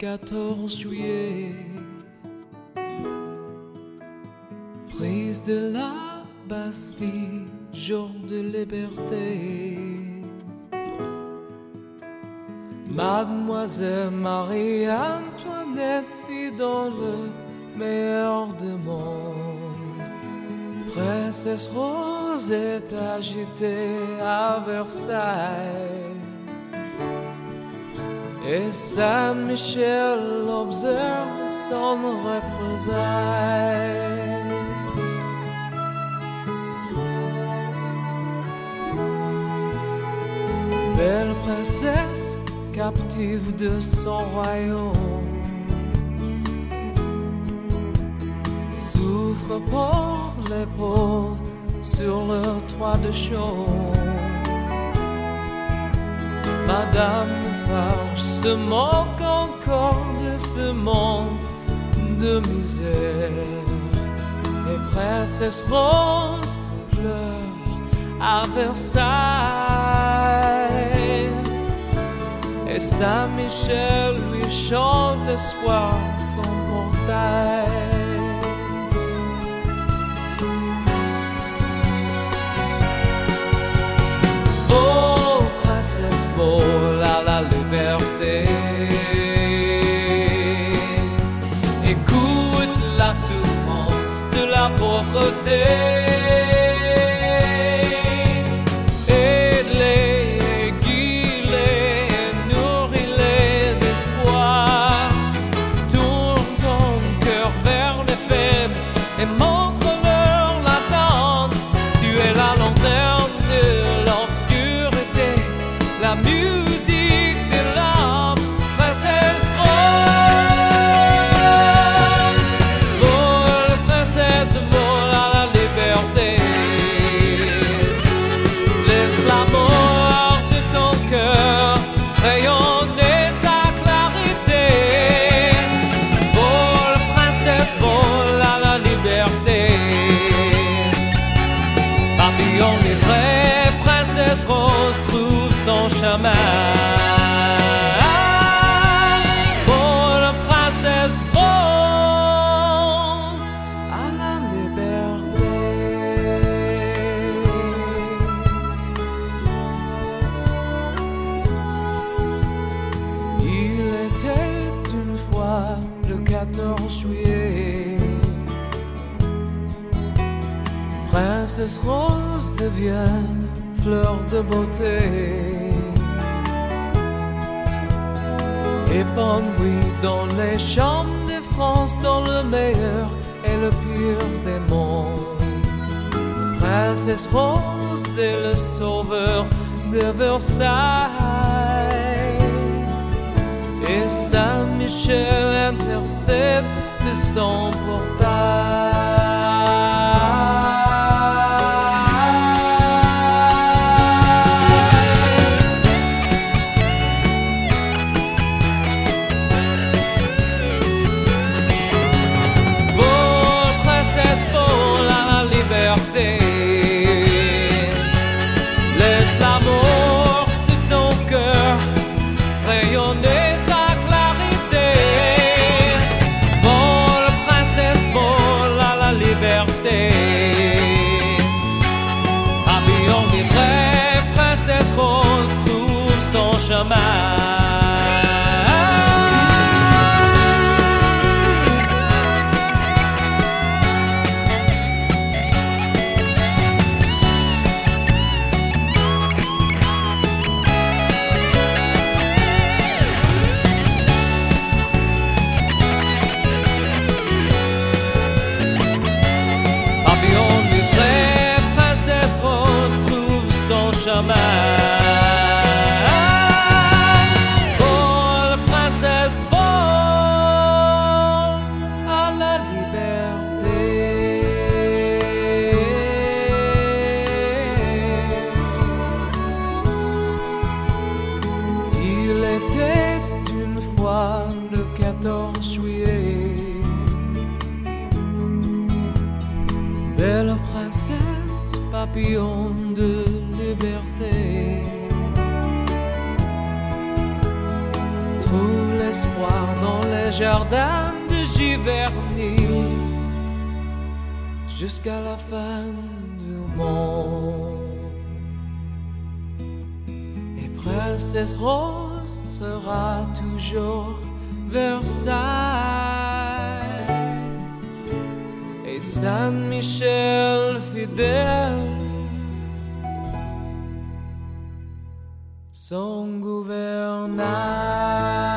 14 juillet, prise de la Bastille, jour de liberté. Mademoiselle Marie-Antoinette vit dans le meilleur du monde. Princesse Rose est agitée à Versailles, et Saint-Michel observe son représailles. Belle princesse captive de son royaume, souffre pour les pauvres sur le toit de chaume. Madame Farge se moque encore de ce monde de misère, et Princesse Rose pleure à Versailles, et Saint-Michel lui chante l'espoir son portail. Vol à la liberté, écoute la souffrance de la pauvreté, aide-les, guide-les, nourris-les d'espoir, tourne ton cœur vers les faibles et montre-leur la danse. Tu es la lanterne de l'obscurité, la musique de l'âme, Princesse Rose. Vole, princesse, vole à la liberté. Laisse l'amour de ton cœur rayonner sa clarité. Vole, princesse, vole à la liberté. Papillon livré, Princesse Rose trouve son chemin. Pour la princesse Rose à la liberté. Il était une fois le 14 juillet, Princesse Rose devient fleur de beauté, épanouie dans les champs de France, dans le meilleur et le pur des mondes. Princesse Rose est le sauveur de Versailles, et Saint-Michel intercède de son portail. Laisse l'amour de ton cœur rayonner sa clarité. Vole, princesse, vole à la liberté. Papillon livré, Princesse Rose trouve son chemin. Chemin. Vole, princesse, vole à la liberté. Il était une fois le 14 juillet, belle princesse, papillon de liberté, trouve les espoir dans les jardins de Giverny jusqu'à la fin du monde. Et Princesse Rose sera toujours Versailles et Saint-Michel fidèle, son gouvernail.